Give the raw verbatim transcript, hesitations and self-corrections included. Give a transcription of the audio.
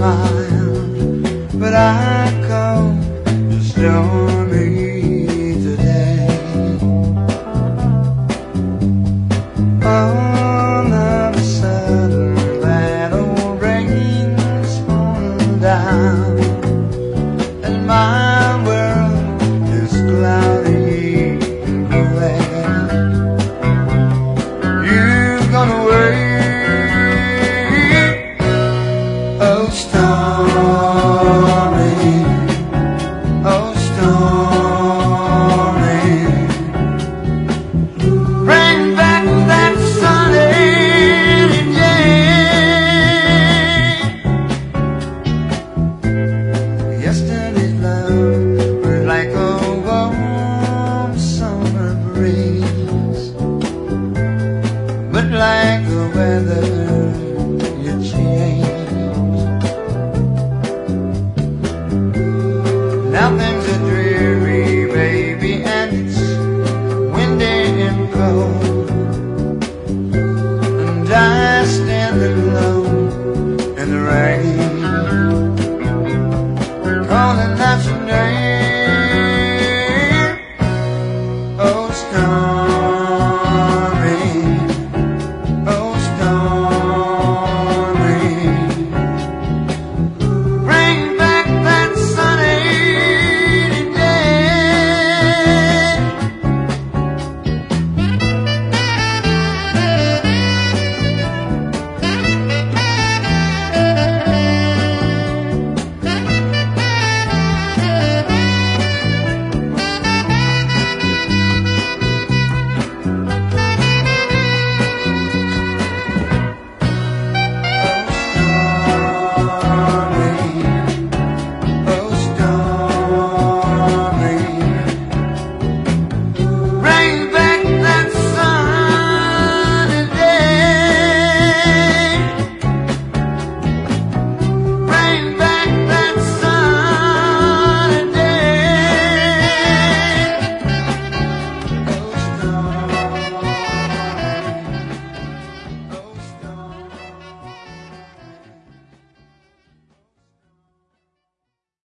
smile, but I come to stormy today. All of a sudden that old rain's falling down, and my world is cloudy and gray. You've gone away, oh stormy, oh stormy. Bring back that sunny day. Yesterday's love was like a warm summer breeze, but like the weather you changed. Now things are dreary, baby, and it's windy and cold, and I stand alone in the rain.